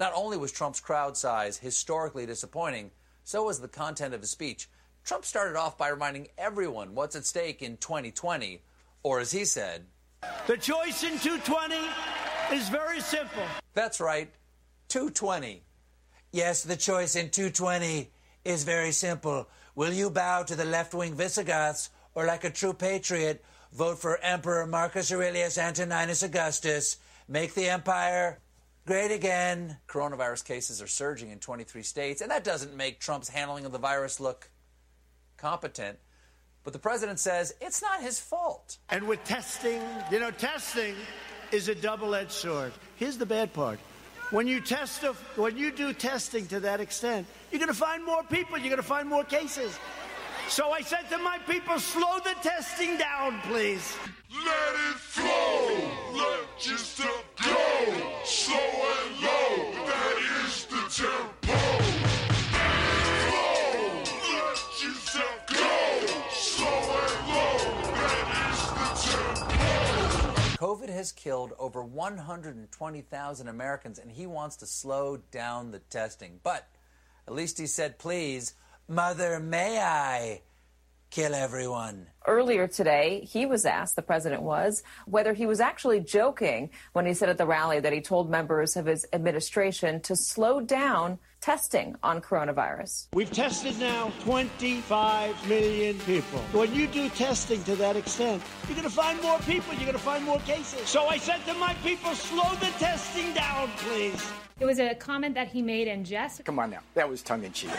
not only was Trump's crowd size historically disappointing, so was the content of his speech. Trump started off by reminding everyone what's at stake in 2020, or as he said, the choice in 220 is very simple. That's right, 220. Yes, the choice in 220 is very simple. Will you bow to the left-wing Visigoths, or like a true patriot, vote for Emperor Marcus Aurelius Antoninus Augustus, make the empire great again? Coronavirus cases are surging in 23 states, and that doesn't make Trump's handling of the virus look competent. But the president says it's not his fault. And with testing, testing is a double-edged sword. Here's the bad part. When you do testing to that extent, you're going to find more people, you're going to find more cases. So I said to my people, slow the testing down, please. Let it flow, let your stuff go, slow and low, that is the tempo. Let it flow, let your stuff go, slow and low, that is the tempo. COVID has killed over 120,000 Americans, and he wants to slow down the testing. But at least he said, please, Mother, may I kill everyone? Earlier today, he was asked, the president was, whether he was actually joking when he said at the rally that he told members of his administration to slow down testing on coronavirus. We've tested now 25 million people. When you do testing to that extent, you're going to find more people, you're going to find more cases. So I said to my people, slow the testing down, please. It was a comment that he made in jest. Come on now, that was tongue-in-cheek.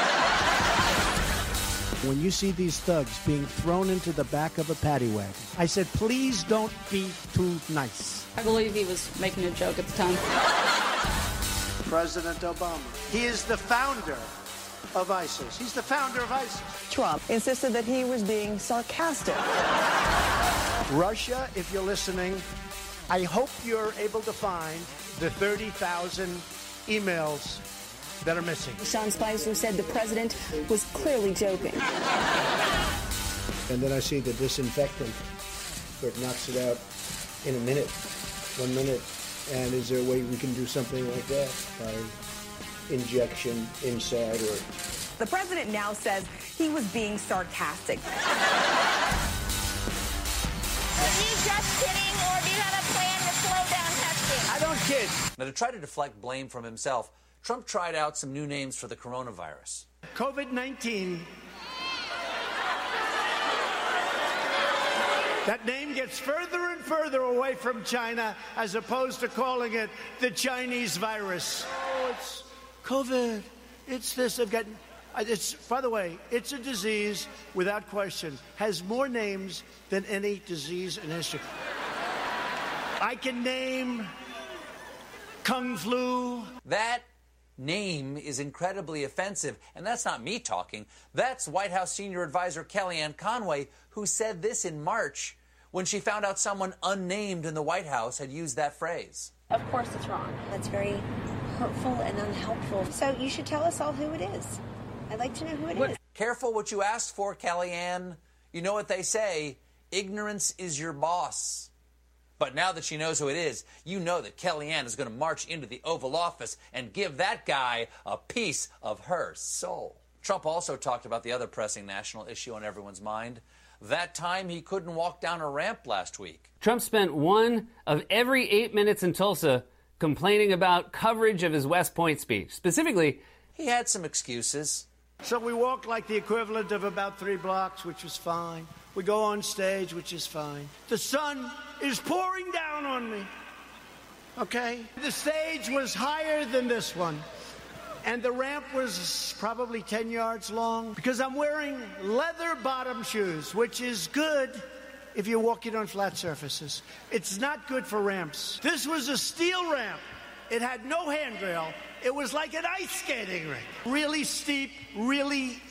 When you see these thugs being thrown into the back of a paddy wagon, I said, please don't be too nice. I believe he was making a joke at the time. President Obama. He is the founder of ISIS. He's the founder of ISIS. Trump insisted that he was being sarcastic. Russia, if you're listening, I hope you're able to find the 30,000 emails that are missing. Sean Spicer said the president was clearly joking. And then I see the disinfectant where it knocks it out in a minute, 1 minute. And is there a way we can do something like that by injection inside or... The president now says he was being sarcastic. Are you just kidding, or do you have a plan to slow down testing? I don't kid. Now, to try to deflect blame from himself, Trump tried out some new names for the coronavirus. COVID-19. That name gets further and further away from China as opposed to calling it the Chinese virus. Oh, it's COVID. It's this. By the way, it's a disease, without question, has more names than any disease in history. I can name Kung Flu. That name is incredibly offensive, and that's not me talking. That's White House senior advisor Kellyanne Conway, who said this in March when she found out someone unnamed in the White House had used that phrase. Of course it's wrong. That's very hurtful and unhelpful. So you should tell us all who it is. I'd like to know who it is. Careful what you ask for, Kellyanne. You know what they say, ignorance is your boss. But now that she knows who it is, you know that Kellyanne is going to march into the Oval Office and give that guy a piece of her soul. Trump also talked about the other pressing national issue on everyone's mind, that time he couldn't walk down a ramp last week. Trump spent 1 of every 8 minutes in Tulsa complaining about coverage of his West Point speech. Specifically, he had some excuses. So we walked like the equivalent of about 3 blocks, which was fine. We go on stage, which is fine. The sun is pouring down on me. Okay? The stage was higher than this one. And the ramp was probably 10 yards long because I'm wearing leather bottom shoes, which is good if you're walking on flat surfaces. It's not good for ramps. This was a steel ramp. It had no handrail. It was like an ice skating rink. Really steep, really.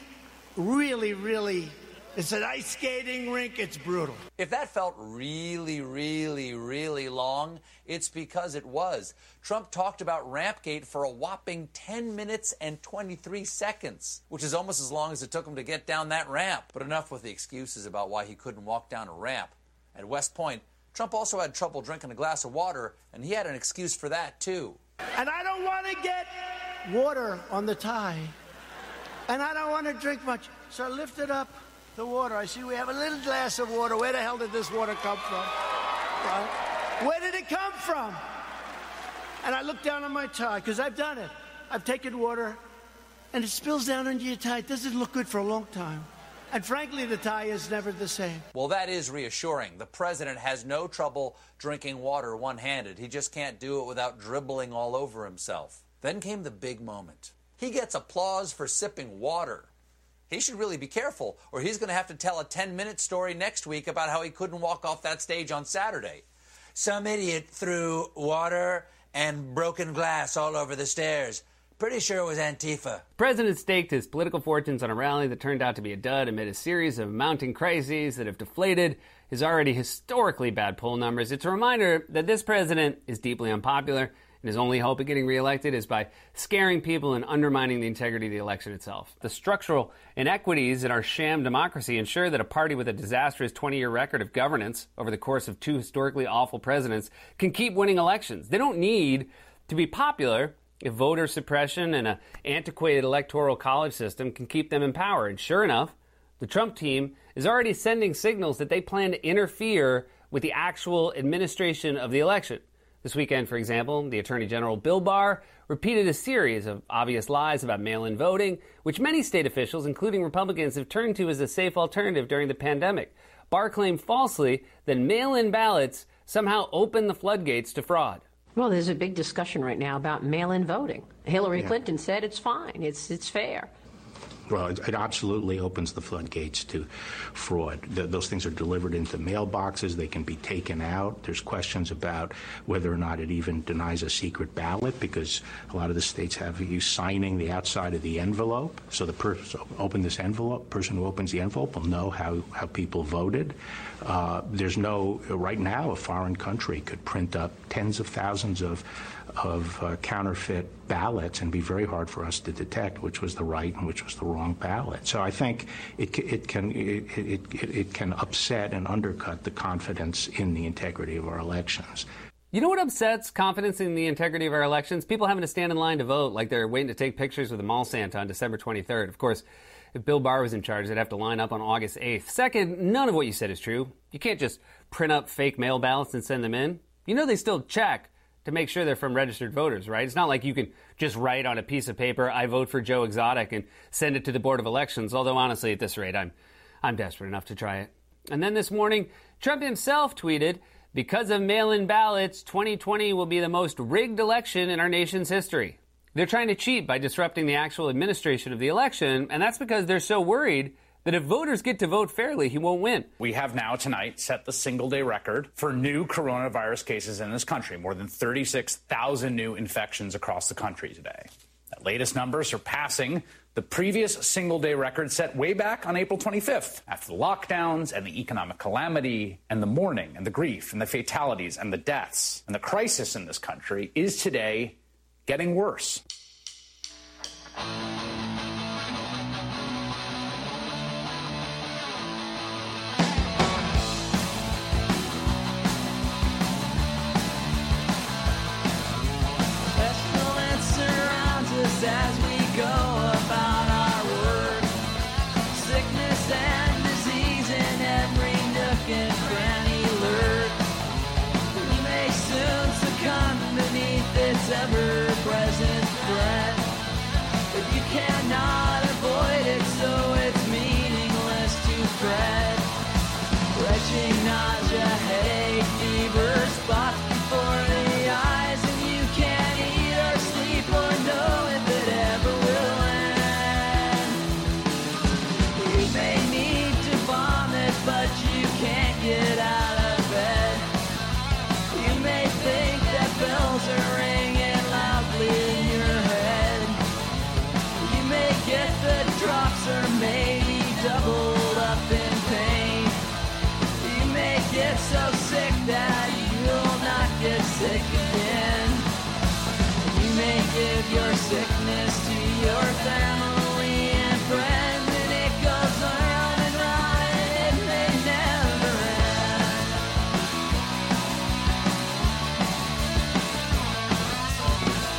It's an ice skating rink. It's brutal. If that felt really long, it's because it was. Trump talked about Rampgate for a whopping 10 minutes and 23 seconds, which is almost as long as it took him to get down that ramp. But enough with the excuses about why he couldn't walk down a ramp. At West Point, Trump also had trouble drinking a glass of water, and he had an excuse for that, too. And I don't want to get water on the tie. And I don't want to drink much. So I lifted up the water. I see we have a little glass of water. Where the hell did this water come from? Where did it come from? And I look down on my tie, because I've done it. I've taken water, and it spills down into your tie. It doesn't look good for a long time. And frankly, the tie is never the same. Well, that is reassuring. The president has no trouble drinking water one-handed. He just can't do it without dribbling all over himself. Then came the big moment. He gets applause for sipping water. He should really be careful, or he's going to have to tell a 10-minute story next week about how he couldn't walk off that stage on Saturday. Some idiot threw water and broken glass all over the stairs. Pretty sure it was Antifa. The president staked his political fortunes on a rally that turned out to be a dud amid a series of mounting crises that have deflated his already historically bad poll numbers. It's a reminder that this president is deeply unpopular, and his only hope of getting reelected is by scaring people and undermining the integrity of the election itself. The structural inequities in our sham democracy ensure that a party with a disastrous 20-year record of governance over the course of 2 historically awful presidents can keep winning elections. They don't need to be popular if voter suppression and an antiquated electoral college system can keep them in power. And sure enough, the Trump team is already sending signals that they plan to interfere with the actual administration of the election. This weekend, for example, the Attorney General Bill Barr repeated a series of obvious lies about mail-in voting, which many state officials, including Republicans, have turned to as a safe alternative during the pandemic. Barr claimed falsely that mail-in ballots somehow open the floodgates to fraud. Well, there's a big discussion right now about mail-in voting. Hillary Clinton said it's fine, it's fair. Well, it absolutely opens the floodgates to fraud. Those things are delivered into mailboxes. They can be taken out. There's questions about whether or not it even denies a secret ballot, because a lot of the states have you signing the outside of the envelope. So the person who opens the envelope will know how people voted. There's no, right now, a foreign country could print up tens of thousands of counterfeit ballots and be very hard for us to detect which was the right and which was the wrong ballot. So I think it can upset and undercut the confidence in the integrity of our elections. You know what upsets confidence in the integrity of our elections? People having to stand in line to vote like they're waiting to take pictures with the mall Santa on December 23rd. Of course, if Bill Barr was in charge, they'd have to line up on August 8th. Second, none of what you said is true. You can't just print up fake mail ballots and send them in. You know they still check to make sure they're from registered voters, right? It's not like you can just write on a piece of paper, I vote for Joe Exotic, and send it to the Board of Elections, although honestly, at this rate, I'm desperate enough to try it. And then this morning, Trump himself tweeted, because of mail-in ballots, 2020 will be the most rigged election in our nation's history. They're trying to cheat by disrupting the actual administration of the election, and that's because they're so worried that if voters get to vote fairly, he won't win. We have now tonight set the single-day record for new coronavirus cases in this country. More than 36,000 new infections across the country today. That latest number surpassing the previous single-day record set way back on April 25th, after the lockdowns and the economic calamity and the mourning and the grief and the fatalities and the deaths. And the crisis in this country is today getting worse. As we go about our work, sickness and disease in every nook and cranny lurk. We may soon succumb beneath its ever-present threat, but you cannot avoid it, so it's meaningless to fret. Retching nausea, headache, fever, spots before the eyes, and you can't eat or sleep or know if it ever will end. You may need to vomit, but you can't get out of bed. You may think that bells are ringing loudly in your head. You may get the drops or maybe doubled up in pain. You may get so sick that you'll not get sick again. You may give your sickness to your family and friends, and it goes round and round, and it may never end.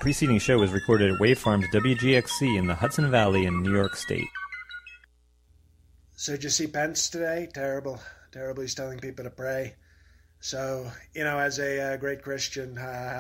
preceding show was recorded at Wave Farms WGXC in the Hudson Valley in New York State. So did you see Pence today? Terrible. He's telling people to pray. So, as a great Christian,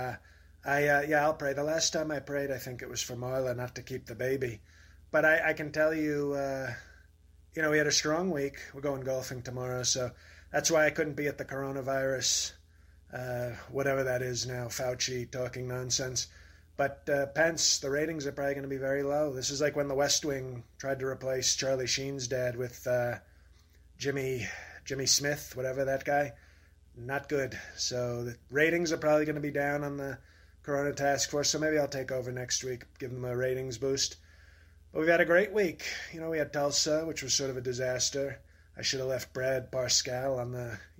I'll pray. The last time I prayed, I think it was for Marla, not to keep the baby. But I can tell you, we had a strong week. We're going golfing tomorrow, so that's why I couldn't be at the coronavirus, whatever that is now, Fauci talking nonsense. But Pence, the ratings are probably going to be very low. This is like when the West Wing tried to replace Charlie Sheen's dad with Jimmy Smith, whatever that guy. Not good. So the ratings are probably going to be down on the Corona Task Force, so maybe I'll take over next week, give them a ratings boost. But we've had a great week. We had Tulsa, which was sort of a disaster. I should have left Brad Parscale on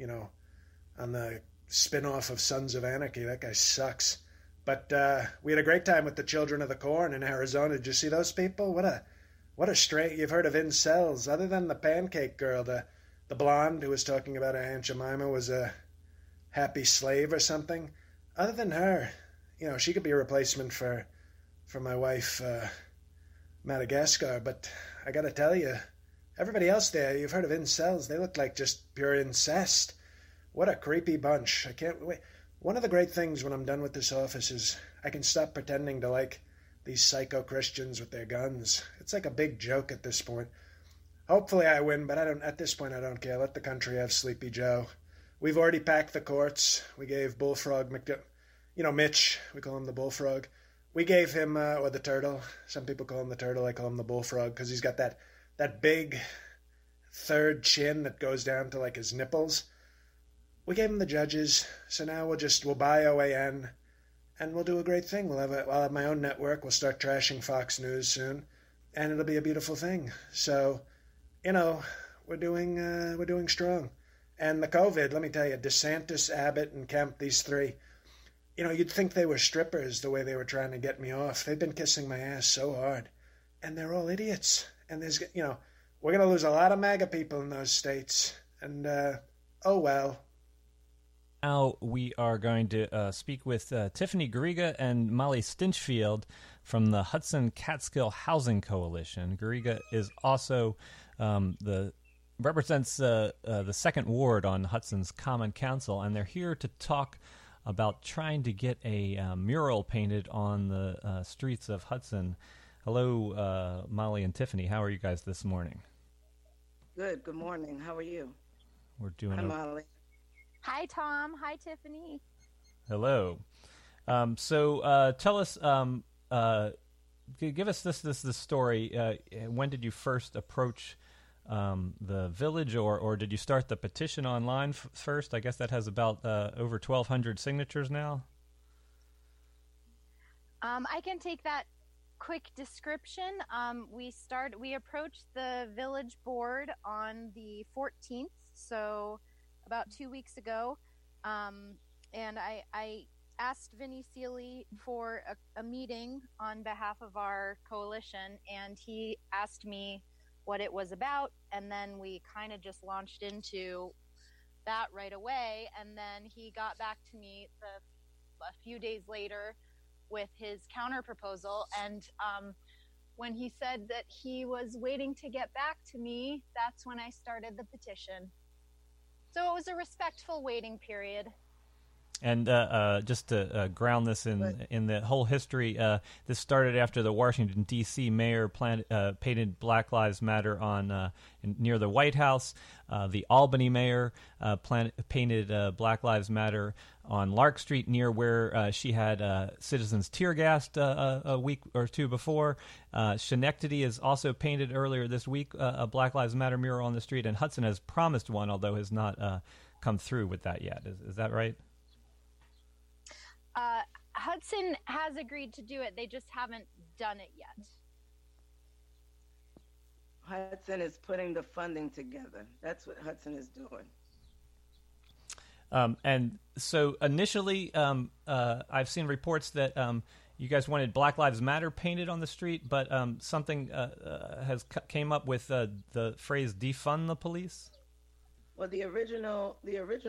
the spin-off of Sons of Anarchy. That guy sucks. But we had a great time with the Children of the Corn in Arizona. Did you see those people? What a straight... You've heard of incels. Other than the pancake girl, the blonde who was talking about Aunt Jemima was a happy slave or something. Other than her, she could be a replacement for my wife, Madagascar. But I got to tell you, everybody else there, you've heard of incels. They look like just pure incest. What a creepy bunch. I can't wait. One of the great things when I'm done with this office is I can stop pretending to like these psycho Christians with their guns. It's like a big joke at this point. Hopefully I win, but at this point I don't care. Let the country have Sleepy Joe. We've already packed the courts. We gave Bullfrog Mitch, we call him the Bullfrog. We gave him, or the Turtle. Some people call him the Turtle. I call him the Bullfrog because he's got that big third chin that goes down to like his nipples. We gave him the judges, so now we'll buy OAN, and we'll do a great thing. I'll have my own network. We'll start trashing Fox News soon, and it'll be a beautiful thing. So, we're doing strong. And the COVID, let me tell you, DeSantis, Abbott, and Kemp, these three, you'd think they were strippers the way they were trying to get me off. They've been kissing my ass so hard, and they're all idiots. And we're going to lose a lot of MAGA people in those states, and oh well. Now we are going to speak with Tiffany Garriga and Molly Stinchfield from the Hudson Catskill Housing Coalition. Garriga is also represents the second ward on Hudson's Common Council, and they're here to talk about trying to get a mural painted on the streets of Hudson. Hello, Molly and Tiffany. How are you guys this morning? Good. Good morning. How are you? We're doing. Hi, Molly. Hi, Tom. Hi, Tiffany. Hello. So tell us, give us this story. When did you first approach the village, or did you start the petition online first? I guess that has about over 1,200 signatures now. I can take that quick description. We approached the village board on the 14th, so about 2 weeks ago, and I asked Vinny Seely for a meeting on behalf of our coalition, and he asked me what it was about, and then we kind of just launched into that right away, and then he got back to me a few days later with his counter proposal, and when he said that he was waiting to get back to me, that's when I started the petition. So it was a respectful waiting period. And just to ground this in the whole history, this started after the Washington, D.C. mayor painted Black Lives Matter on near the White House. The Albany mayor painted Black Lives Matter on Lark Street near where she had citizens tear gassed a week or two before. Schenectady has also painted earlier this week a Black Lives Matter mural on the street, and Hudson has promised one, although has not come through with that yet. Is that right? Hudson has agreed to do it. They just haven't done it yet. Hudson is putting the funding together. That's what Hudson is doing. And so initially, I've seen reports that you guys wanted Black Lives Matter painted on the street, but something came up with the phrase "defund the police." Well, the original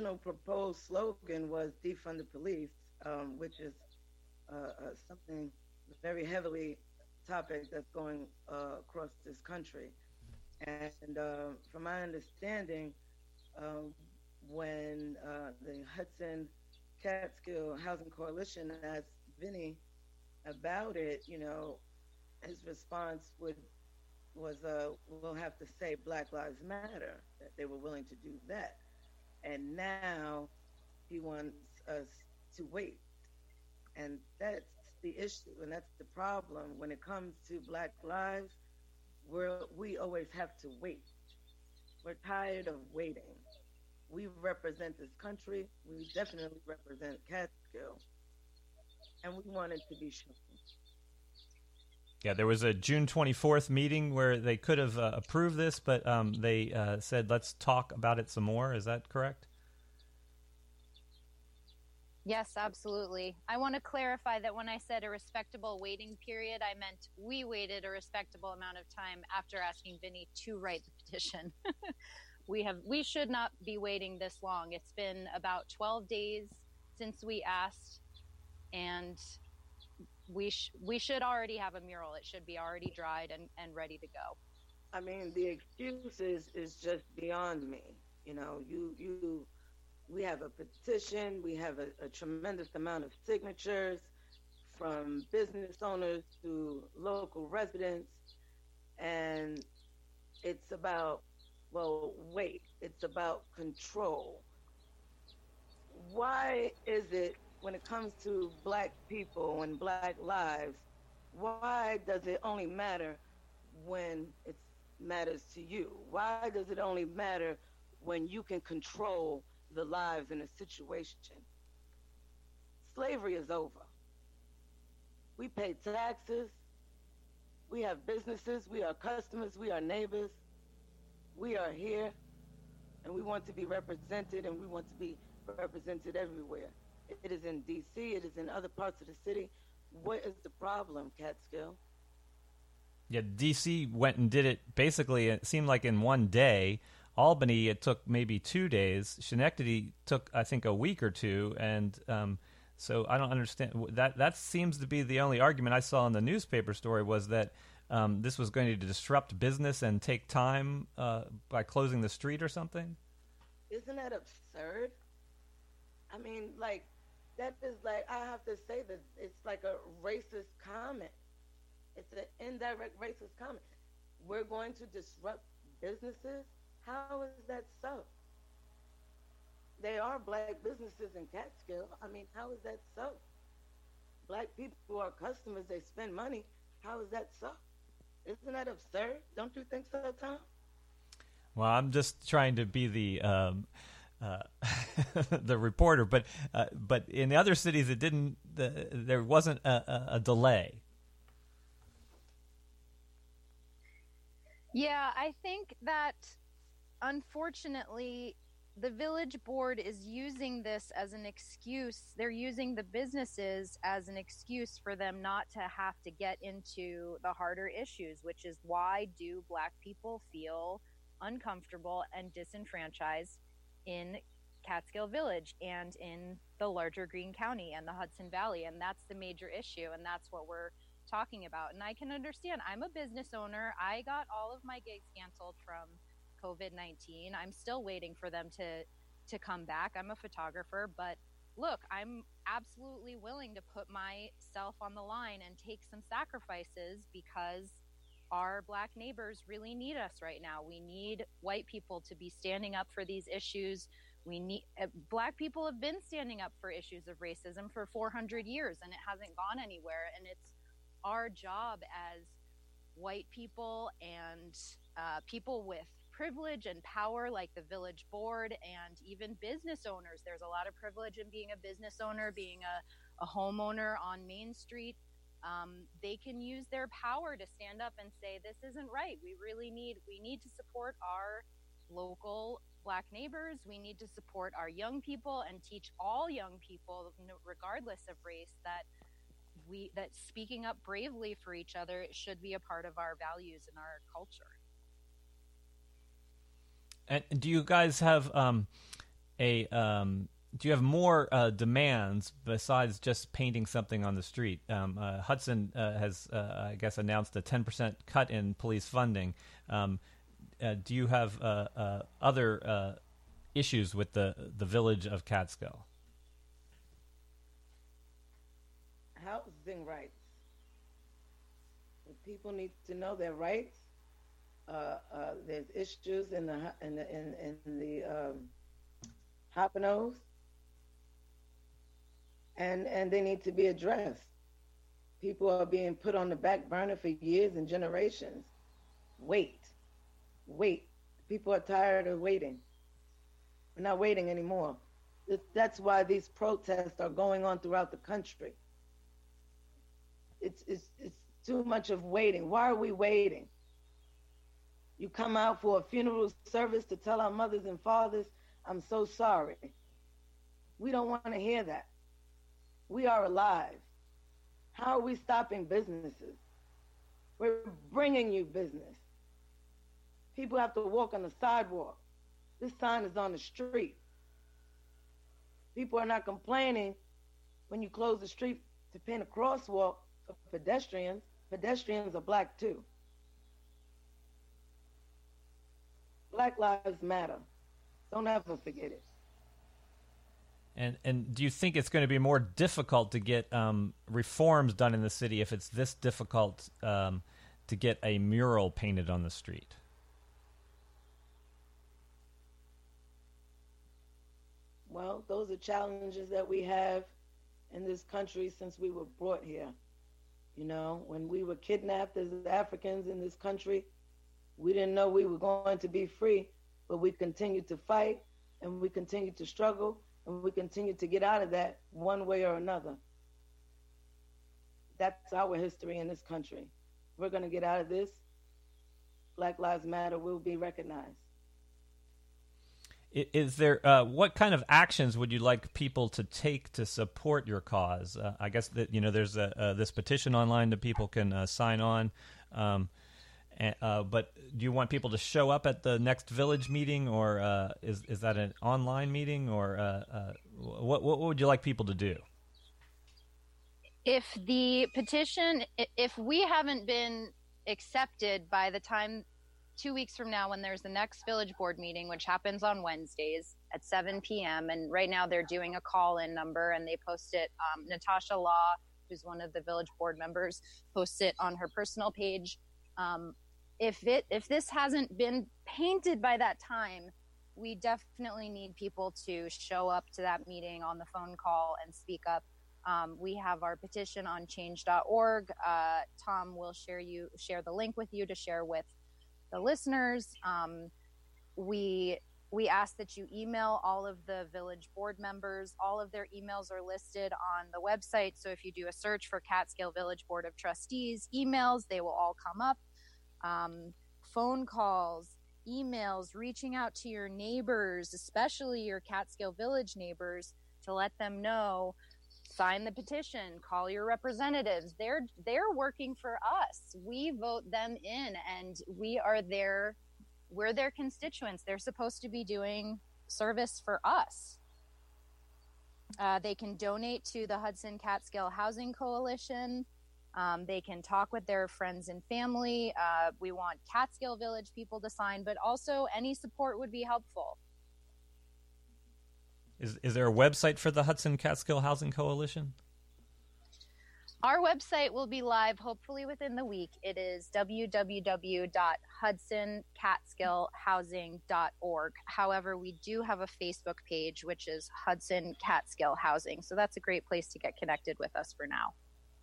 proposed slogan was "defund the police," which is something very heavily topic that's going across this country. And from my understanding, when the Hudson Catskill Housing Coalition asked Vinny about it, his response was, we'll have to say Black Lives Matter, that they were willing to do that. And now he wants us to wait. And that's the issue, and that's the problem. When it comes to Black lives, we always have to wait. We're tired of waiting. We represent this country. We definitely represent Catskill. And we want it to be shown. Yeah, there was a June 24th meeting where they could have approved this, but they said, let's talk about it some more. Is that correct? Yes, absolutely. I want to clarify that when I said a respectable waiting period, I meant we waited a respectable amount of time after asking Vinny to write the petition. We should not be waiting this long. It's been about 12 days since we asked, and we should already have a mural. It should be already dried and ready to go. I mean, the excuses is just beyond me. We have a petition. We have a tremendous amount of signatures from business owners to local residents. And it's about, wait, it's about control. Why is it when it comes to Black people and Black lives, why does it only matter when it matters to you? Why does it only matter when you can control the lives in a situation? Slavery is over. We pay taxes. We have businesses. We are customers. We are neighbors. We are here, and we want to be represented, and we want to be represented everywhere. It is in D.C. It is in other parts of the city. What is the problem, Catskill? Yeah, D.C. went and did it basically, it seemed like in one day. Albany, it took maybe 2 days. Schenectady took, I think, a week or two. And so I don't understand. That seems to be the only argument I saw in the newspaper story was that this was going to disrupt business and take time by closing the street or something. Isn't that absurd? I mean, that is I have to say that it's like a racist comment. It's an indirect racist comment. We're going to disrupt businesses? How is that so? They are Black businesses in Catskill. I mean, how is that so? Black people are customers. They spend money. How is that so? Isn't that absurd? Don't you think so, Tom? Well, I'm just trying to be the the reporter, but in the other cities, it didn't. There wasn't a delay. Yeah, I think that unfortunately, the village board is using this as an excuse. They're using the businesses as an excuse for them not to have to get into the harder issues, which is why do Black people feel uncomfortable and disenfranchised in Catskill Village and in the larger Greene County and the Hudson Valley. And that's the major issue. And that's what we're talking about. And I can understand. I'm a business owner. I got all of my gigs canceled from COVID-19. I'm still waiting for them to come back. I'm a photographer, but look, I'm absolutely willing to put myself on the line and take some sacrifices because our Black neighbors really need us right now. We need white people to be standing up for these issues. We need Black people have been standing up for issues of racism for 400 years, and it hasn't gone anywhere. And it's our job as white people and people with privilege and power, like the village board and even business owners. There's a lot of privilege in being a business owner, being a homeowner on Main Street. They can use their power to stand up and say, this isn't right. We need to support our local Black neighbors. We need to support our young people and teach all young people, regardless of race, that speaking up bravely for each other should be a part of our values and our culture. And do you guys have do you have more demands besides just painting something on the street? Hudson has, I guess, announced a 10% cut in police funding. Do you have other issues with the village of Catskill? Housing rights. People need to know their rights. There's issues in the Hoppanoes, and they need to be addressed. People are being put on the back burner for years and generations. Wait. People are tired of waiting. We're not waiting anymore. That's why these protests are going on throughout the country. It's too much of waiting. Why are we waiting? You come out for a funeral service to tell our mothers and fathers, I'm so sorry. We don't want to hear that. We are alive. How are we stopping businesses? We're bringing you business. People have to walk on the sidewalk. This sign is on the street. People are not complaining when you close the street to paint a crosswalk for pedestrians. Pedestrians are black too. Black lives matter. Don't ever forget it. And do you think it's going to be more difficult to get reforms done in the city if it's this difficult to get a mural painted on the street? Well, those are challenges that we have in this country since we were brought here. You know, when we were kidnapped as Africans in this country, we didn't know we were going to be free, but we continued to fight and we continued to struggle and we continued to get out of that one way or another. That's our history in this country. We're going to get out of this. Black Lives Matter will be recognized. Is there what kind of actions would you like people to take to support your cause? I guess that there's this petition online that people can sign on. But do you want people to show up at the next village meeting, or is that an online meeting, or what would you like people to do? If the petition, if we haven't been accepted by the time 2 weeks from now when there's the next village board meeting, which happens on Wednesdays at 7 p.m. And right now they're doing a call-in number and they post it. Natasha Law, who's one of the village board members, posts it on her personal page. If this hasn't been painted by that time, we definitely need people to show up to that meeting on the phone call and speak up. We have our petition on change.org. Tom will share the link with you to share with the listeners. We ask that you email all of the village board members. All of their emails are listed on the website. So if you do a search for Catskill Village Board of Trustees emails, they will all come up. Phone calls, emails, reaching out to your neighbors, especially your Catskill Village neighbors, to let them know. Sign the petition, call your representatives. They're working for us. We vote them in and we're their constituents. They're supposed to be doing service for us. They can donate to the Hudson Catskill Housing Coalition. They can talk with their friends and family. We want Catskill Village people to sign, but also any support would be helpful. Is there a website for the Hudson Catskill Housing Coalition? Our website will be live hopefully within the week. It is www.hudsonCatskillHousing.org. However, we do have a Facebook page, which is Hudson Catskill Housing. So that's a great place to get connected with us for now.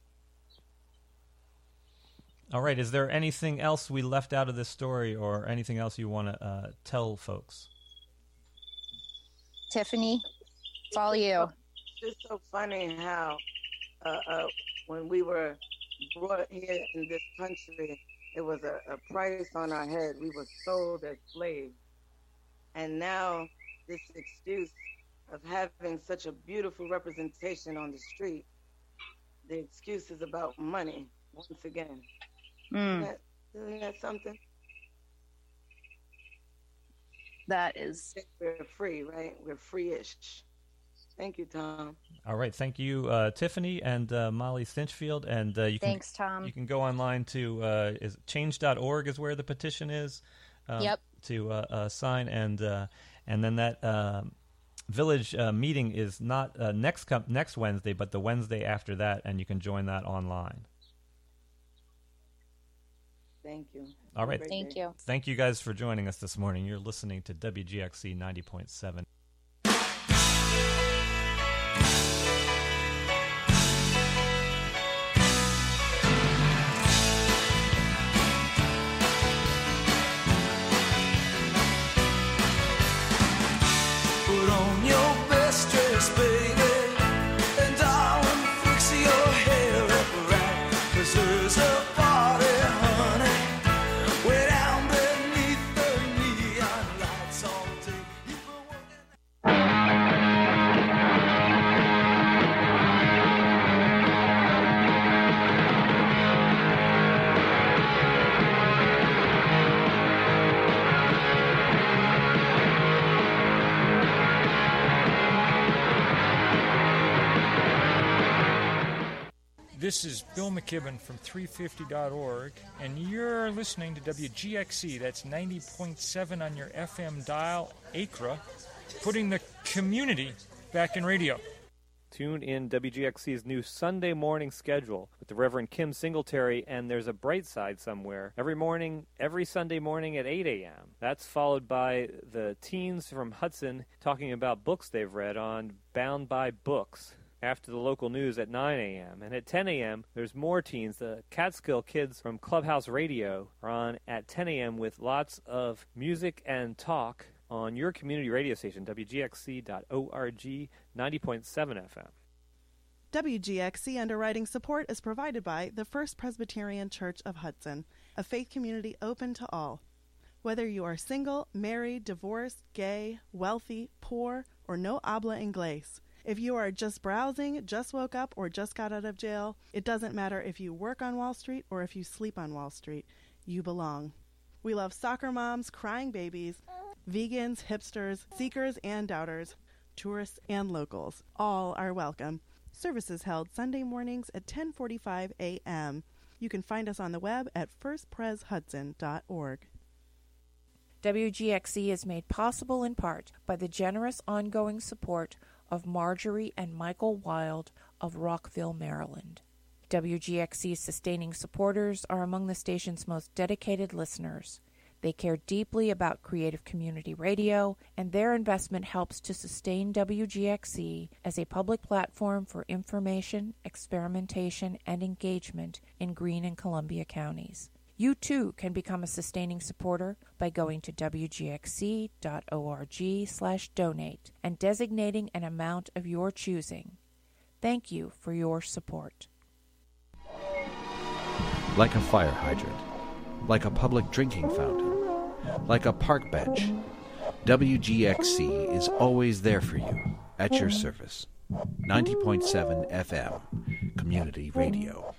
All right. Is there anything else we left out of this story or anything else you want to tell folks? Tiffany, it's all you. It's just so funny how when we were brought here in this country, it was a price on our head. We were sold as slaves. And now this excuse of having such a beautiful representation on the street, the excuse is about money once again. Isn't that something? That is. We're free, right? We're free-ish. Thank you, Tom. All right. Thank you, Tiffany and Molly Stinchfield. And Thanks, Tom. You can go online to is change.org is where the petition is. Yep. To sign, and then that village meeting is not next Wednesday, but the Wednesday after that, and you can join that online. Thank you. All right. Thank you. Thank you guys for joining us this morning. You're listening to WGXC 90.7. Put on your best dress, baby, and darling, fix your hair up right, 'cause there's a party, honey, way down beneath the neon lights all day. This is Bill McKibben from 350.org, and you're listening to WGXC. That's 90.7 on your FM dial, ACRA, putting the community back in radio. Tune in WGXC's new Sunday morning schedule with the Reverend Kim Singletary, and There's a Bright Side Somewhere every Sunday morning at 8 a.m. That's followed by the teens from Hudson talking about books they've read on Bound by Books after the local news at 9 a.m. And at 10 a.m., there's more teens. The Catskill Kids from Clubhouse Radio are on at 10 a.m. with lots of music and talk on your community radio station, WGXC.org, 90.7 FM. WGXC underwriting support is provided by the First Presbyterian Church of Hudson, a faith community open to all. Whether you are single, married, divorced, gay, wealthy, poor, or no habla inglés, if you are just browsing, just woke up, or just got out of jail, it doesn't matter if you work on Wall Street or if you sleep on Wall Street. You belong. We love soccer moms, crying babies, vegans, hipsters, seekers and doubters, tourists and locals. All are welcome. Services held Sunday mornings at 10:45 a.m. You can find us on the web at firstpreshudson.org. WGXC is made possible in part by the generous ongoing support of Marjorie and Michael Wild of Rockville, Maryland. WGXC's sustaining supporters are among the station's most dedicated listeners. They care deeply about creative community radio, and their investment helps to sustain WGXC as a public platform for information, experimentation, and engagement in Greene and Columbia counties. You too can become a sustaining supporter by going to wgxc.org/donate and designating an amount of your choosing. Thank you for your support. Like a fire hydrant, like a public drinking fountain, like a park bench, WGXC is always there for you, at your service. 90.7 FM, Community Radio.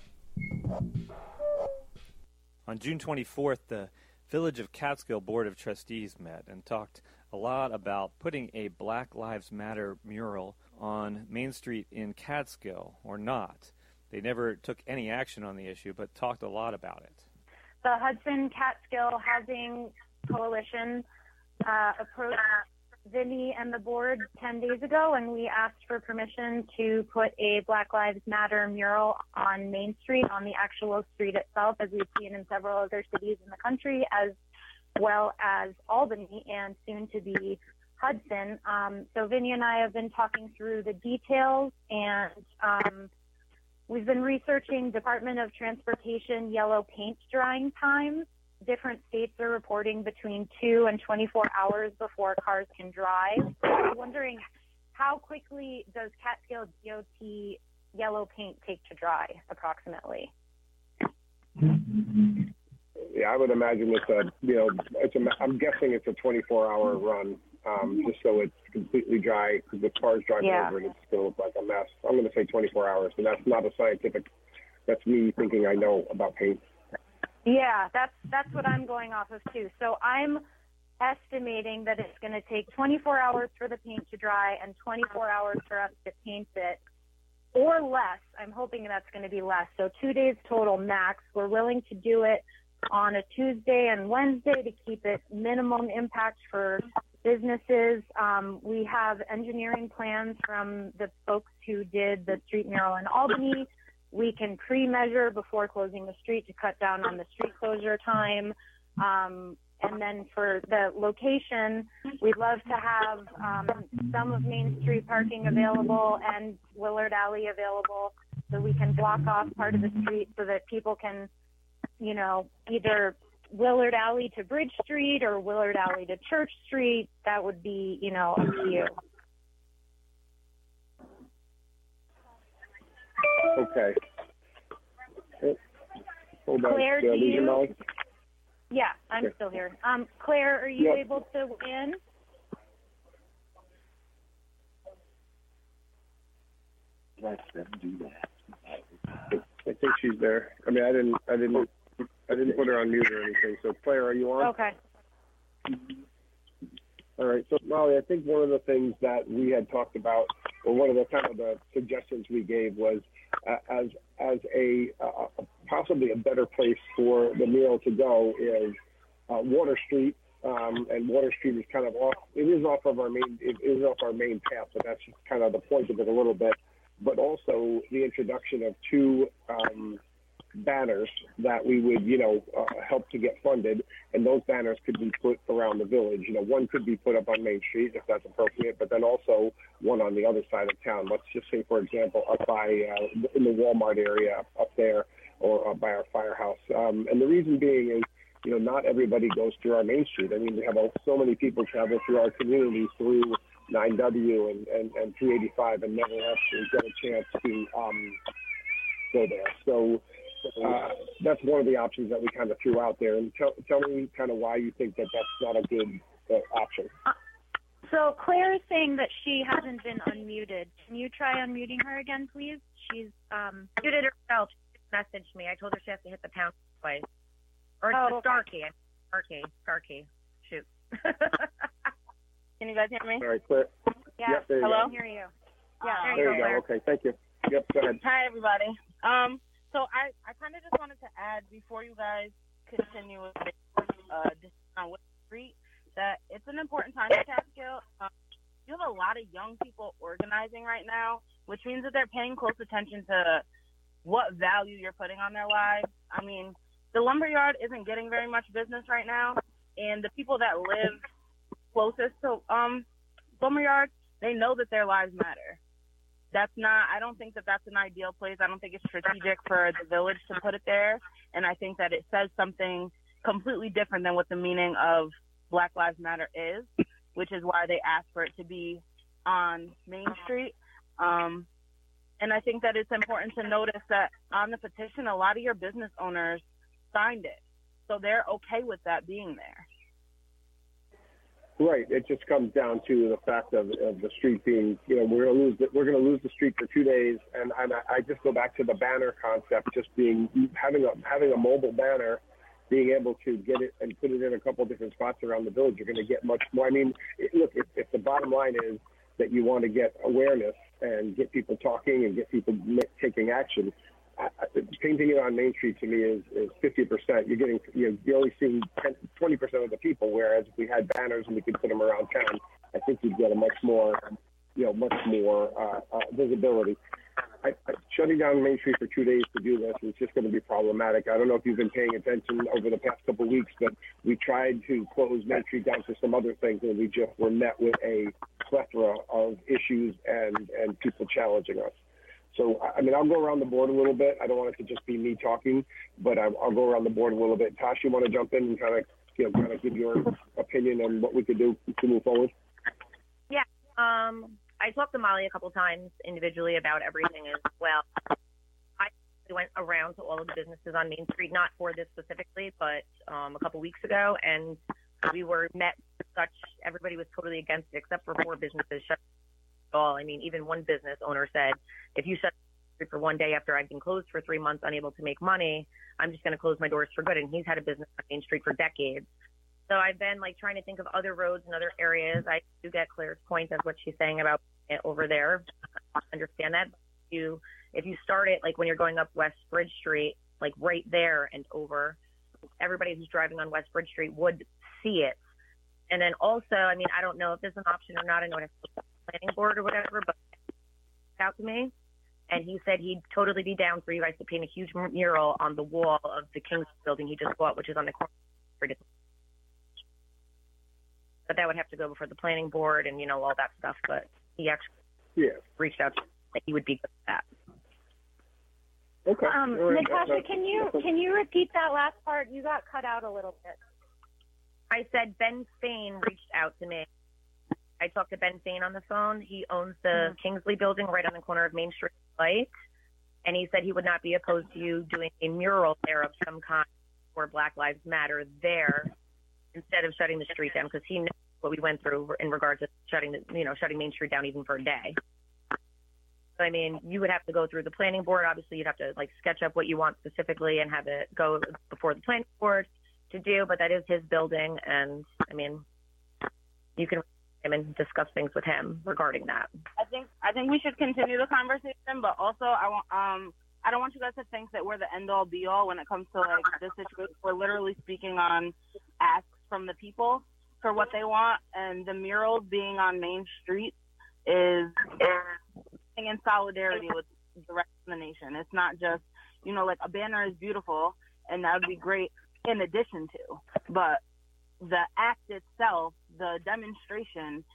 On June 24th, the Village of Catskill Board of Trustees met and talked a lot about putting a Black Lives Matter mural on Main Street in Catskill, or not. They never took any action on the issue, but talked a lot about it. The Hudson Catskill Housing Coalition approached Vinny and the board 10 days ago, and we asked for permission to put a Black Lives Matter mural on Main Street, on the actual street itself, as we've seen in several other cities in the country, as well as Albany and soon to be Hudson. So Vinny and I have been talking through the details, and we've been researching Department of Transportation yellow paint drying times. Different states are reporting between 2 and 24 hours before cars can dry. I'm wondering, how quickly does Catskill DOT yellow paint take to dry, approximately? Yeah, I would imagine I'm guessing it's a 24-hour run, just so it's completely dry, because the car's driving over it, it's going to look like a mess. I'm going to say 24 hours, and that's not a scientific, that's me thinking I know about paint. Yeah, that's what I'm going off of too. So I'm estimating that it's going to take 24 hours for the paint to dry and 24 hours for us to paint it, or less. I'm hoping that's going to be less. So 2 days total max. We're willing to do it on a Tuesday and Wednesday to keep it minimum impact for businesses. We have engineering plans from the folks who did the street mural in Albany. We can pre-measure before closing the street to cut down on the street closure time. And then for the location, we'd love to have some of Main Street parking available and Willard Alley available so we can block off part of the street so that people can, you know, either Willard Alley to Bridge Street or Willard Alley to Church Street. That would be, you know, up to you. Okay. Hold on. Claire, do Lose your you? mouse? Yeah, I'm Okay. still here. Claire, are you Yep. able to in? Let them do that. I think she's there. I mean, I didn't put her on mute or anything. So, Claire, are you on? Okay. All right. So, Molly, I think one of the things that we had talked about, or one of the kind of the suggestions we gave was as a possibly a better place for the meal to go is Water Street. And Water Street is kind of off. It is off our main path, but that's just kind of the point of it a little bit. But also the introduction of two banners that we would, help to get funded, and those banners could be put around the village. One could be put up on Main Street if that's appropriate, but then also one on the other side of town. Let's just say, for example, up by in the Walmart area up there, or up by our firehouse. And the reason being is, not everybody goes through our Main Street. I mean, we have so many people travel through our community through 9W and 385 and never actually get a chance to go there. So that's one of the options that we kind of threw out there. And tell me kind of why you think that that's not a good option. So Claire is saying that she hasn't been unmuted. Can you try unmuting her again, please? She's muted herself. She just messaged me. I told her she has to hit the pound twice. Or it's the star key. Star key. Shoot. Can you guys hear me? All right, Claire. Yeah. Yep, there you Hello? I can hear you. Yeah. There you go. Okay, thank you. Yep, go ahead. Hi, everybody. So I kind of just wanted to add, before you guys continue with on West Street, that it's an important time for Catskill. You have a lot of young people organizing right now, which means that they're paying close attention to what value you're putting on their lives. I mean, the lumberyard isn't getting very much business right now, and the people that live closest to lumberyard, they know that their lives matter. I don't think that that's an ideal place. I don't think it's strategic for the village to put it there, and I think that it says something completely different than what the meaning of Black Lives Matter is, which is why they asked for it to be on Main Street. And I think that it's important to notice that on the petition, a lot of your business owners signed it, so they're okay with that being there. Right. It just comes down to the fact of the street being, we're going to lose the street for 2 days, and I just go back to the banner concept, just being having a mobile banner, being able to get it and put it in a couple different spots around the village. You're going to get much more. I mean, look, if the bottom line is that you want to get awareness and get people talking and get people taking action, painting it on Main Street to me is 50%. You're only seeing 20% of the people. Whereas if we had banners and we could put them around town, I think you'd get a much more visibility. Shutting down Main Street for 2 days to do this is just going to be problematic. I don't know if you've been paying attention over the past couple of weeks, but we tried to close Main Street down for some other things, and we just were met with a plethora of issues and people challenging us. So, I mean, I'll go around the board a little bit. I don't want it to just be me talking, but I'll go around the board a little bit. Tosh, you want to jump in and kind of give your opinion on what we could do to move forward? Yeah. I talked to Molly a couple times individually about everything as well. I went around to all of the businesses on Main Street, not for this specifically, but a couple weeks ago, and we were met with everybody was totally against it except for 4 businesses shut all. I mean, even one business owner said, if you shut for one day after I've been closed for 3 months, unable to make money, I'm just going to close my doors for good. And he's had a business on Main Street for decades. So I've been like trying to think of other roads and other areas. I do get Claire's point of what she's saying about it over there. I understand that. If you start it like when you're going up West Bridge Street, like right there and over, everybody who's driving on West Bridge Street would see it. And then also, I mean, I don't know if there's an option or not. I know it has to go to the planning board or whatever, but out to me. And he said he'd totally be down for you guys to paint a huge mural on the wall of the King's building he just bought, which is on the corner. But that would have to go before the planning board and, all that stuff. But he actually reached out to me that he would be good with that. Okay. Natasha, can you repeat that last part? You got cut out a little bit. I said Ben Spain reached out to me. I talked to Ben Spain on the phone. He owns the Kingsley building right on the corner of Main Street Light. And he said he would not be opposed to you doing a mural there of some kind for Black Lives Matter there instead of shutting the street down, because he knows what we went through in regards to shutting Main Street down even for a day. So, I mean, you would have to go through the planning board. Obviously, you'd have to sketch up what you want specifically and have it go before the planning board to do, but that is his building, and I mean, you can him and discuss things with him regarding that. I think we should continue the conversation, but also I don't want you guys to think that we're the end all be all when it comes to this situation. We're literally speaking on asks from the people for what they want, and the mural being on Main Street is in solidarity with the rest of the nation. It's not just a banner is beautiful and that would be great in addition to, but the act itself, the demonstration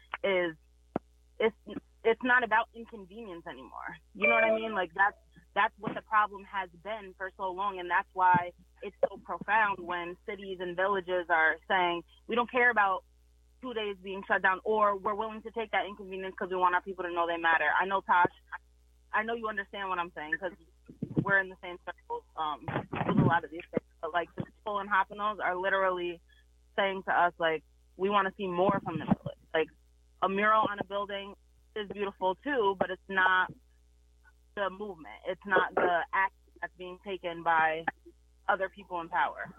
it's not about inconvenience anymore. You know what I mean? That's what the problem has been for so long, and that's why it's so profound when cities and villages are saying we don't care about 2 days being shut down, or we're willing to take that inconvenience because we want our people to know they matter. I know, Tosh, I know you understand what I'm saying because we're in the same circles with a lot of these things. But the people in Hoppinos are literally saying to us, we want to see more from the village. A mural on a building is beautiful too, but it's not the movement. It's not the act that's being taken by other people in power.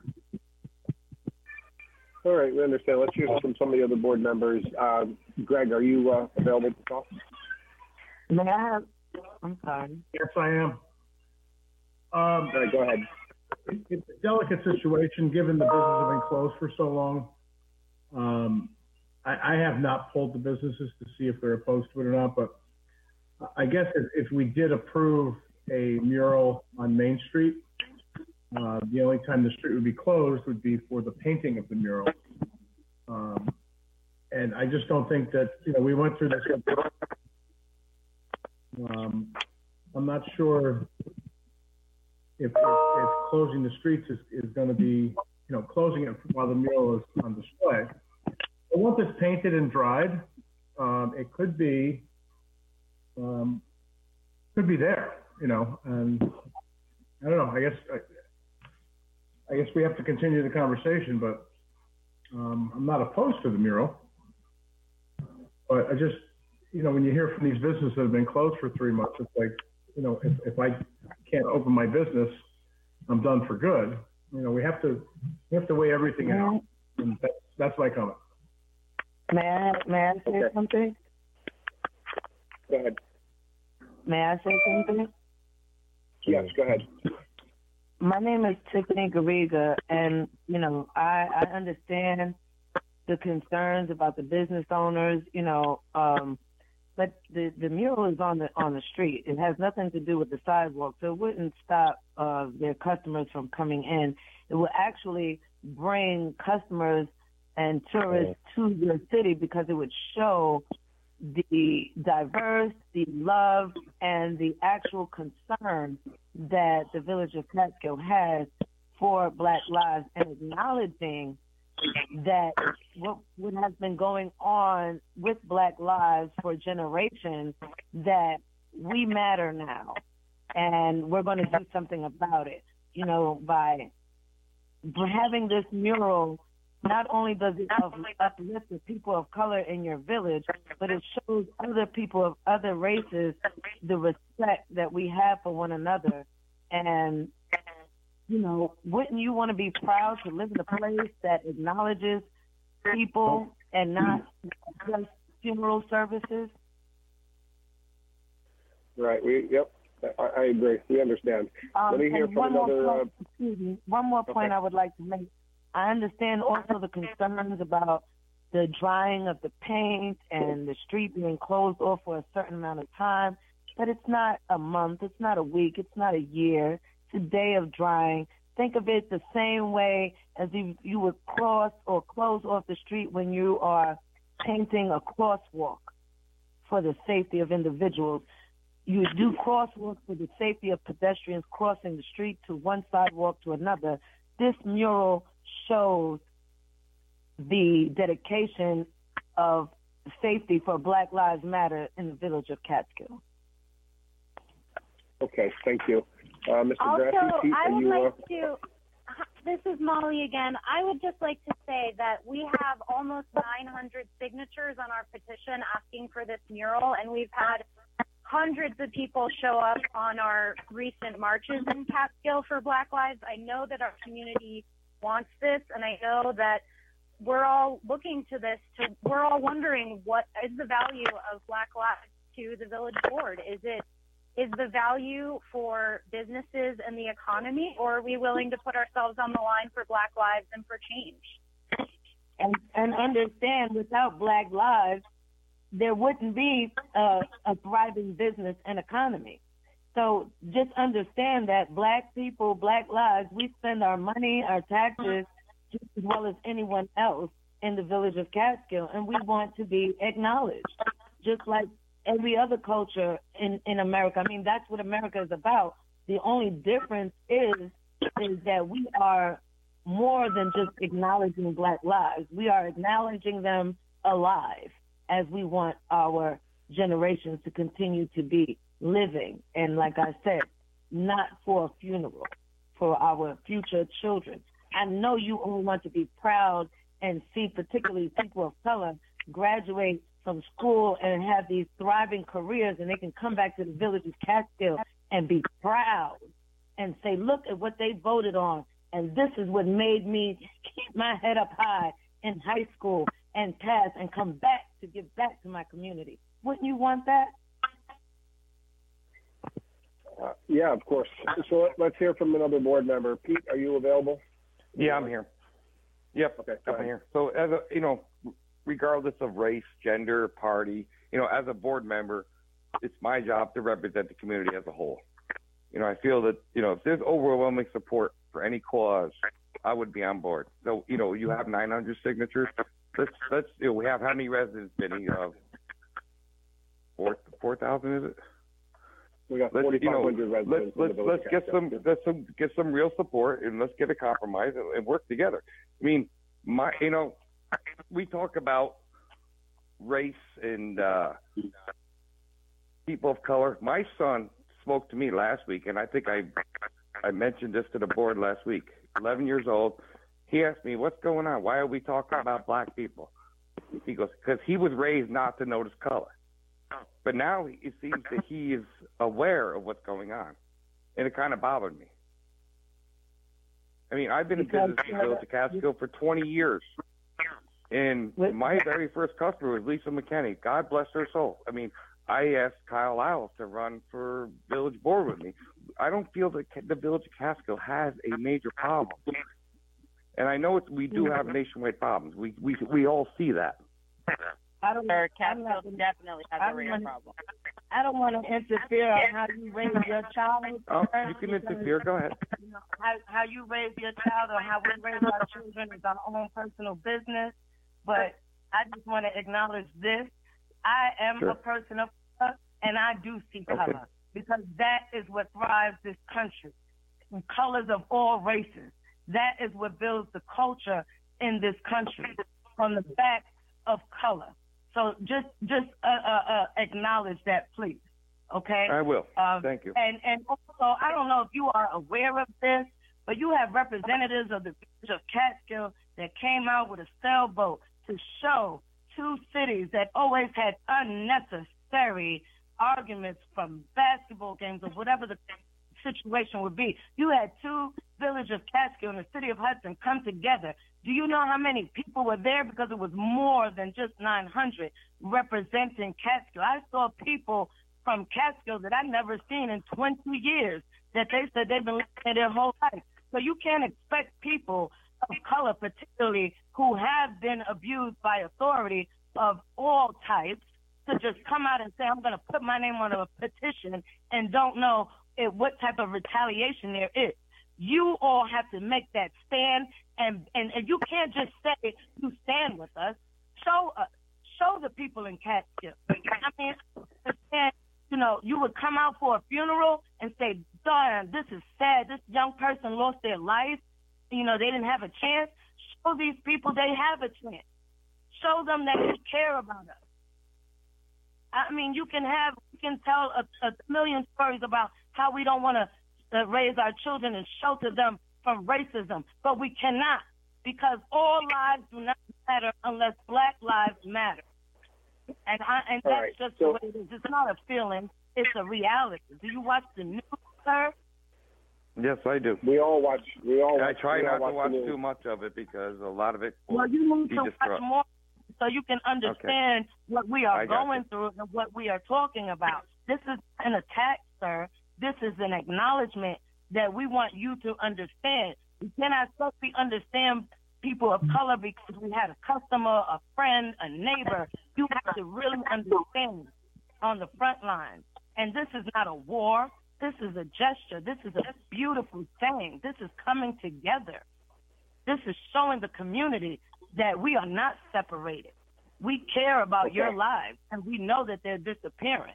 All right, we understand. Let's hear from some of the other board members. Greg, are you available to talk? May I have? I'm sorry. Yes, I am. All right, go ahead. It's a delicate situation given the business has been closed for so long. I have not polled the businesses to see if they're opposed to it or not, but I guess if we did approve a mural on Main Street, the only time the street would be closed would be for the painting of the mural. And I just don't think that, we went through this. I'm not sure if closing the streets is going to be, closing it while the mural is on display. But once it's painted and dried, it could be there, and I don't know. I guess we have to continue the conversation, but I'm not opposed to the mural. But I just, when you hear from these businesses that have been closed for 3 months, it's like, if I can't open my business, I'm done for good. We have to weigh everything out, and that's my comment. May I say something? Go ahead. May I say something? Yes, go ahead. My name is Tiffany Garriga, and I understand the concerns about the business owners, but the mural is on the street. It has nothing to do with the sidewalk, so it wouldn't stop their customers from coming in. It will actually bring customers and tourists to your city because it would show the diverse, the love, and the actual concern that the village of Catskill has for Black lives, and acknowledging that what has been going on with Black lives for generations, that we matter now, and we're going to do something about it. By having this mural, not only does it uplift the people of color in your village, but it shows other people of other races the respect that we have for one another. And, wouldn't you want to be proud to live in a place that acknowledges people and not just funeral services? Right. I agree. We understand. Let me hear from another. One more point Okay. I would like to make. I understand also the concerns about the drying of the paint and the street being closed off for a certain amount of time, but it's not a month, it's not a week, it's not a year. It's a day of drying. Think of it the same way as if you would cross or close off the street when you are painting a crosswalk for the safety of individuals. You do crosswalks for the safety of pedestrians crossing the street to one sidewalk to another. This mural shows the dedication of safety for Black Lives Matter in the village of Catskill. Okay, thank you. Mr. Also, Grassi, I would you, like to. This is Molly again. I would just like to say that we have almost 900 signatures on our petition asking for this mural, and we've had hundreds of people show up on our recent marches in Catskill for Black Lives. I know that our community wants this, and I know that we're all looking to this. We're all wondering, what is the value of Black Lives to the village board? Is the value for businesses and the economy, or are we willing to put ourselves on the line for Black lives and for change? And understand, without Black lives, there wouldn't be a thriving business and economy. So just understand that Black people, Black lives, we spend our money, our taxes, just as well as anyone else in the village of Catskill, and we want to be acknowledged, just like every other culture in America. I mean, that's what America is about. The only difference is that we are more than just acknowledging Black lives. We are acknowledging them alive, as we want our generations to continue to be living. And like I said, not for a funeral, for our future children. I know you all want to be proud and see particularly people of color graduate from school and have these thriving careers, and they can come back to the village of Catskill and be proud and say, look at what they voted on, and this is what made me keep my head up high in high school and pass and come back to give back to my community. Wouldn't you want that? Yeah, of course. So let's hear from another board member. Pete, are you available? Yeah, I'm here. Yep, Okay, I'm here. So as a, regardless of race, gender, party, as a board member, it's my job to represent the community as a whole. I feel that, if there's overwhelming support for any cause, I would be on board. So, you have 900 signatures. Let's we have how many residents, Vinny? 4,000, is it? We got 4,500 residents. Let's get some real support, and let's get a compromise and work together. I mean, we talk about race and people of color. My son spoke to me last week, and I think I mentioned this to the board last week. 11 years old. He asked me, what's going on? Why are we talking about Black people? He goes, because he was raised not to notice color. But now it seems that he is aware of what's going on. And it kind of bothered me. I mean, I've been in business in the village of Catskill for 20 years. And my very first customer was Lisa McKinney. God bless her soul. I mean, I asked Kyle Lyles to run for village board with me. I don't feel that the village of Catskill has a major problem. And I know we do have nationwide problems. We all see that. Catskill definitely has a real problem. I don't want to interfere on how you raise your child. Oh, you can interfere. Go ahead. How you raise your child or how we raise our children is our own personal business. But I just want to acknowledge this. I am a person of color, and I do see color because that is what thrives this country. Colors of all races. That is what builds the culture in this country, on the back of color. So just acknowledge that, please. Okay? I will. Thank you. And also, I don't know if you are aware of this, but you have representatives of the village of Catskill that came out with a sailboat to show two cities that always had unnecessary arguments from basketball games or whatever the situation would be. You had two village of Catskill and the city of Hudson come together, do you know how many people were there? Because it was more than just 900 representing Catskill. I saw people from Catskill that I've never seen in 20 years that they said they've been living there their whole life. So you can't expect people of color, particularly who have been abused by authority of all types, to just come out and say, I'm going to put my name on a petition and don't know what type of retaliation there is. You all have to make that stand, and you can't just say you stand with us. Show the people in Catskill. I mean, you know, you would come out for a funeral and say, darn, this is sad. This young person lost their life. You know, they didn't have a chance. Show these people they have a chance. Show them that you care about us. I mean, you can tell a million stories about how we don't want to raise our children and shelter them from racism, but we cannot, because all lives do not matter unless Black lives matter. And that's right, just the way it is. It's not a feeling; it's a reality. Do you watch the news, sir? Yes, I do. We all watch. I try not to watch too much of it because a lot of it will Well, you need be to watch more so you can understand what we are going through and what we are talking about. This is an attack, sir. This is an acknowledgement that we want you to understand. We cannot simply understand people of color because we had a customer, a friend, a neighbor. You have to really understand on the front line. And this is not a war. This is a gesture. This is a beautiful thing. This is coming together. This is showing the community that we are not separated. We care about your lives, and we know that they're disappearing.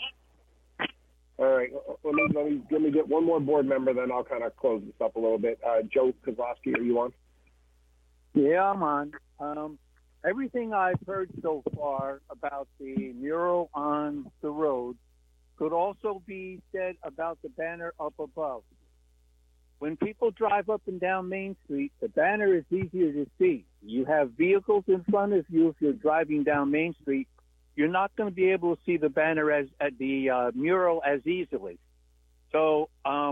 All right, let me get one more board member, then I'll kind of close this up a little bit. Joe Kozlowski, are you on? Yeah, I'm on. Everything I've heard so far about the mural on the road could also be said about the banner up above. When people drive up and down Main Street, the banner is easier to see. You have vehicles in front of you if you're driving down Main Street. You're not going to be able to see the banner at the mural as easily. So,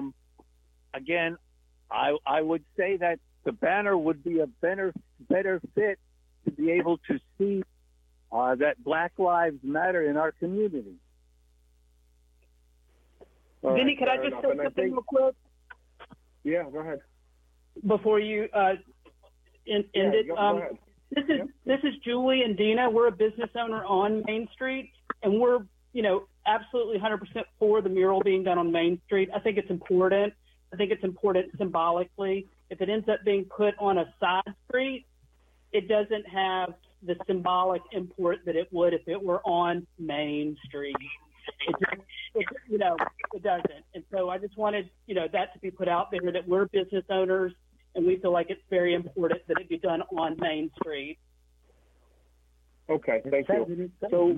again, I would say that the banner would be a better fit to be able to see that Black Lives Matter in our community. Vinny, could I just say something real quick? Yeah, go ahead. Before you end it. Go ahead. This is Julie and Dina. We're a business owner on Main Street, and we're, absolutely 100% for the mural being done on Main Street. I think it's important. I think it's important symbolically. If it ends up being put on a side street, it doesn't have the symbolic import that it would if it were on Main Street. It doesn't. And so I just wanted, that to be put out there, that we're business owners and we feel like it's very important that it be done on Main Street. Okay, thank you. So,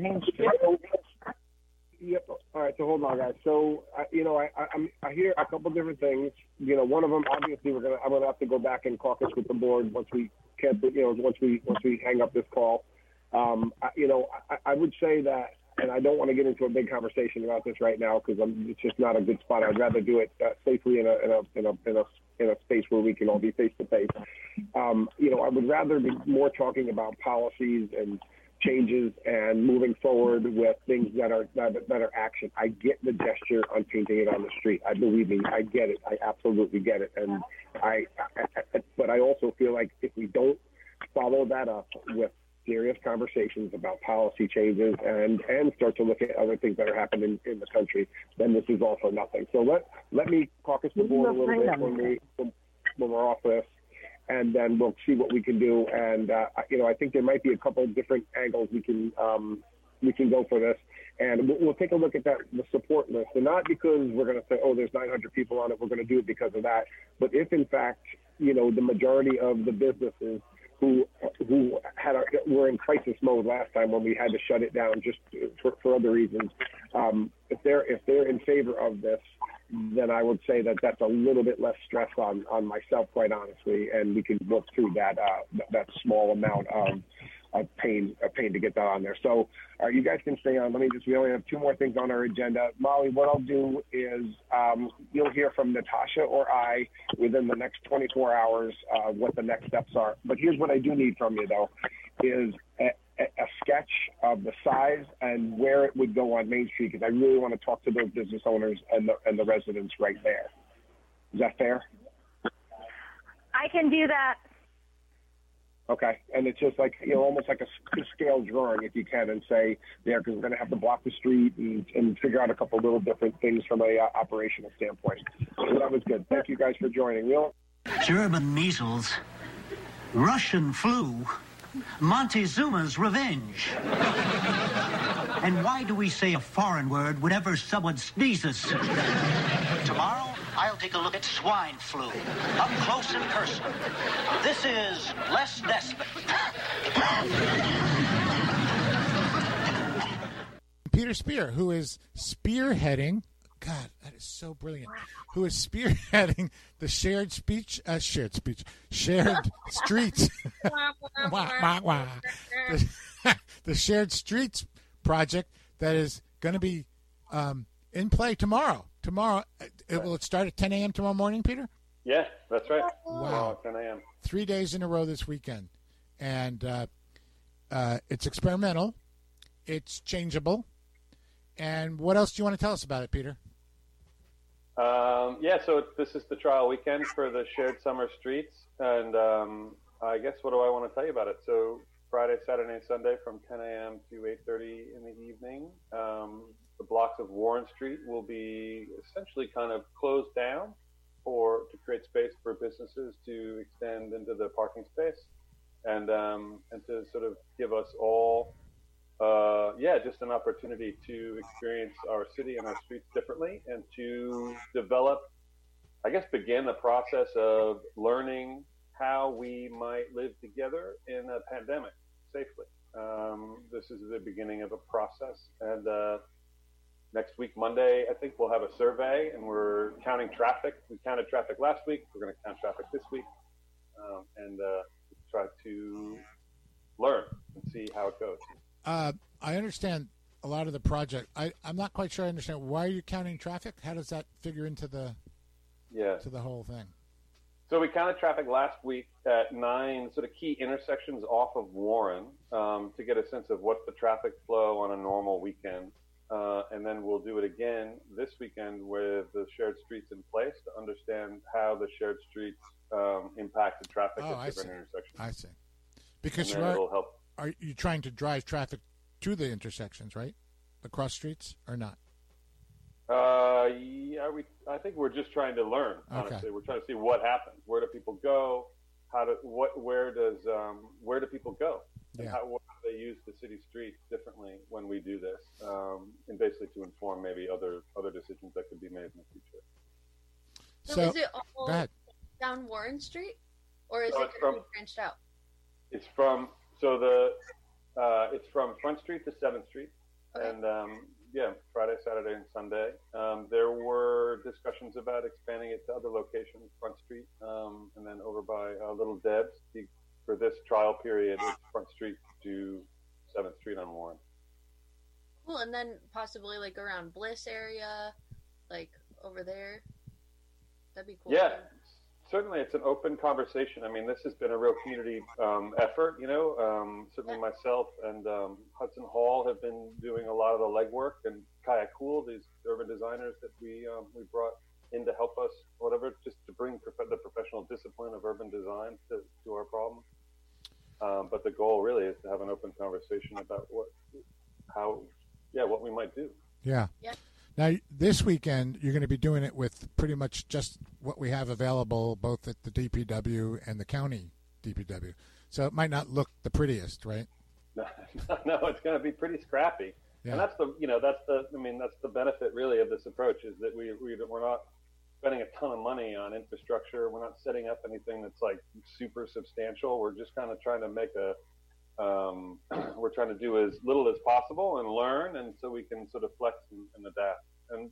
yep. All right. So hold on, guys. So, I hear a couple different things. One of them, obviously, I'm gonna have to go back and caucus with the board once we once we hang up this call. I would say that, and I don't want to get into a big conversation about this right now because it's just not a good spot. I'd rather do it safely in a space where we can all be face to face. I would rather be more talking about policies and changes and moving forward with things that are action. I get the gesture on painting it on the street. I believe me, I get it. I absolutely get it. And but I also feel like if we don't follow that up with serious conversations about policy changes and start to look at other things that are happening in the country, then this is all for nothing. So let me caucus the board a little bit when we're off this, and then we'll see what we can do. And I think there might be a couple of different angles we can go for this, and we'll take a look at the support list, and not because we're going to say, oh, there's 900 people on it, we're going to do it because of that, but if in fact the majority of the businesses who were in crisis mode last time when we had to shut it down just for other reasons, if they're in favor of this, then I would say that that's a little bit less stress on myself, quite honestly, and we can work through that small amount a pain to get that on there. So you guys can stay on. We only have 2 more things on our agenda. Molly, what I'll do is you'll hear from Natasha or I within the next 24 hours what the next steps are. But here's what I do need from you, though, is a sketch of the size and where it would go on Main Street, because I really want to talk to those business owners and the residents right there. Is that fair? I can do that. Okay, and it's just like, almost like a scale drawing, if you can, and say there, because we're going to have to block the street and figure out a couple little different things from a operational standpoint. So that was good. Thank you guys for joining. German measles, Russian flu, Montezuma's revenge. And why do we say a foreign word whenever someone sneezes? Tomorrow, I'll take a look at swine flu, up close and personal. This is Les Nesbitt. Peter Speer, who is spearheading, God, that is so brilliant, who is spearheading the shared streets, the shared streets project that is going to be in play tomorrow. Will it start at 10 a.m. tomorrow morning, Peter? Yeah, that's right. Wow. 10 a.m. 3 days in a row this weekend. And it's experimental. It's changeable. And what else do you want to tell us about it, Peter? So this is the trial weekend for the shared summer streets. And I guess what do I want to tell you about it? So Friday, Saturday, and Sunday from 10 a.m. to 8:30 in the evening. The blocks of Warren Street will be essentially kind of closed down to create space for businesses to extend into the parking space and to sort of give us all, just an opportunity to experience our city and our streets differently and to begin the process of learning how we might live together in a pandemic safely. This is the beginning of a process, and next week, Monday, I think we'll have a survey, and we're counting traffic. We counted traffic last week. We're going to count traffic this week, and try to learn and see how it goes. I understand a lot of the project. I'm not quite sure I understand. Why are you counting traffic? How does that figure into the whole thing? So we counted traffic last week at 9 sort of key intersections off of Warren to get a sense of what's the traffic flow on a normal weekend. And then we'll do it again this weekend with the shared streets in place to understand how the shared streets impact the traffic at different intersections. I see. Because it'll help. Are you trying to drive traffic to the intersections, right? Across streets or not? I think we're just trying to learn. Honestly, we're trying to see what happens. Where do people go? Where do people go? And how do they use the city streets differently when we do this? And basically to inform maybe other decisions that could be made in the future. So is it all down Warren Street, or is it going to be branched out? It's from it's from Front Street to 7th Street, and Friday, Saturday, and Sunday. There were discussions about expanding it to other locations, Front Street, and then over by Little Deb's. For this trial period, it's Front Street to 7th Street on Warren. Cool, and then possibly like around Bliss area, like over there. That'd be cool. Yeah, certainly it's an open conversation. I mean, this has been a real community effort, certainly myself and Hudson Hall have been doing a lot of the legwork, and Kaya Cool, these urban designers that we brought in to help us, just to bring the professional discipline of urban design to our problem. But the goal really is to have an open conversation about what we might do. Yeah. Now, this weekend, you're going to be doing it with pretty much just what we have available, both at the DPW and the county DPW. So it might not look the prettiest, right? No, it's going to be pretty scrappy. Yeah. And that's the benefit really of this approach is that we're not spending a ton of money on infrastructure. We're not setting up anything that's like super substantial. We're just kind of trying to make we're trying to do as little as possible and learn, and so we can sort of flex and adapt, and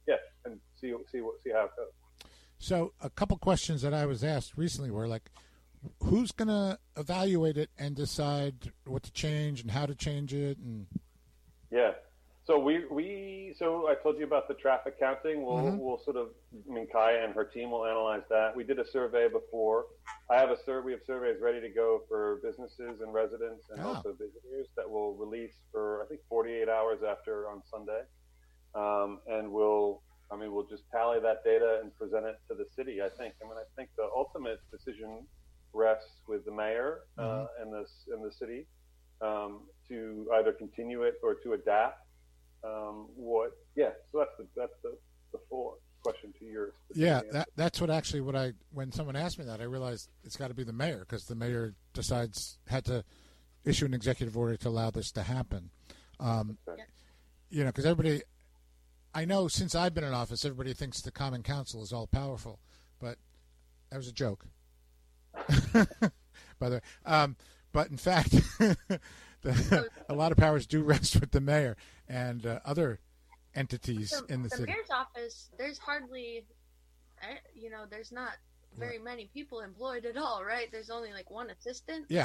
and see how it goes. So a couple questions that I was asked recently were like, who's going to evaluate it and decide what to change and how to change it? And Yeah. So so I told you about the traffic counting. We'll sort of, Kaya and her team will analyze that. We did a survey before. We have surveys ready to go for businesses and residents and also visitors that will release for, I think, 48 hours after on Sunday. And we'll just tally that data and present it to the city, I think. I think the ultimate decision rests with the mayor and the city to either continue it or to adapt. So that's the full question to yours. Yeah, that's when someone asked me that, I realized it's got to be the mayor, because the mayor had to issue an executive order to allow this to happen. Because everybody, I know since I've been in office, everybody thinks the Common Council is all powerful, but that was a joke. By the way, but in fact, a lot of powers do rest with the mayor and other entities in the city. The mayor's office, there's hardly, there's not very many people employed at all, right? There's only like one assistant. Yeah.